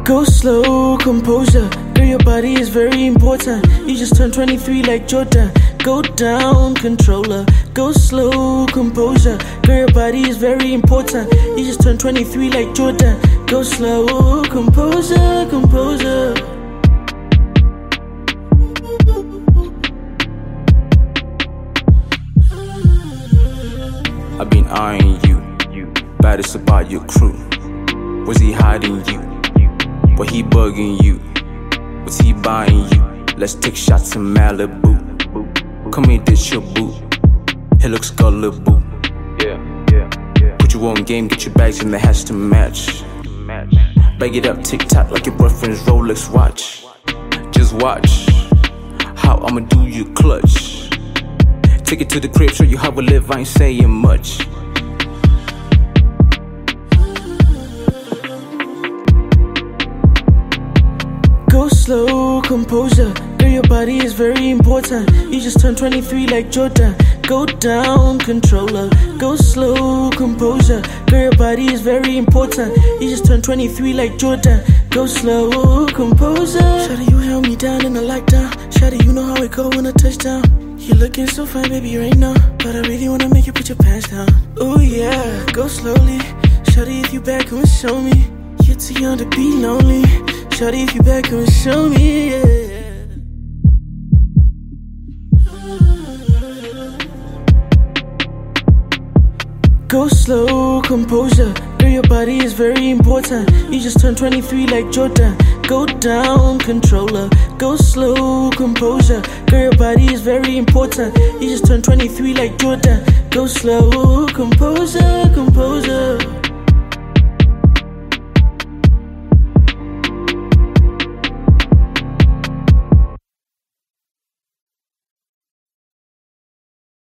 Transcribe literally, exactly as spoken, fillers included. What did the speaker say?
Go slow, composure. Girl, your body is very important. You just turned twenty-three like Jordan. Go down, controller. Go slow, composure. Girl, your body is very important. You just turned twenty-three like Jordan. Go slow, composure, composure. I've been eyeing you. Baddest about your crew. Was he hiding you? Was he bugging you? Was he buying you? Let's take shots in Malibu. Come here, ditch your boo. He looks gullible. Yeah, yeah, yeah. Put you on game, get your bags and the hats to match. Bag it up, tick tock like your boyfriend's Rolex watch. Just watch how I'ma do you clutch. Take it to the crib, show you how I live, I ain't saying much. Go slow, composure. Girl, your body is very important. You just turned twenty-three like Jordan. Go down, controller. Go slow, composure. Girl, your body is very important. You just turned twenty-three like Jordan. Go slow, composure. Shawty, you held me down in the lockdown. Shawty, you know how it go when I touch down. You looking so fine, baby, right now. But I really wanna make you put your pants down. Oh yeah, go slowly. Shawty, if you back, come and show me. You're too young to be lonely. Shawty, if you back, come and show me, yeah. Go slow, composure. Girl, your body is very important. You just turned twenty-three like Jordan. Go down, controller. Go slow, composure. Girl, your body is very important. You just turned twenty-three like Jordan. Go slow, composure, composure.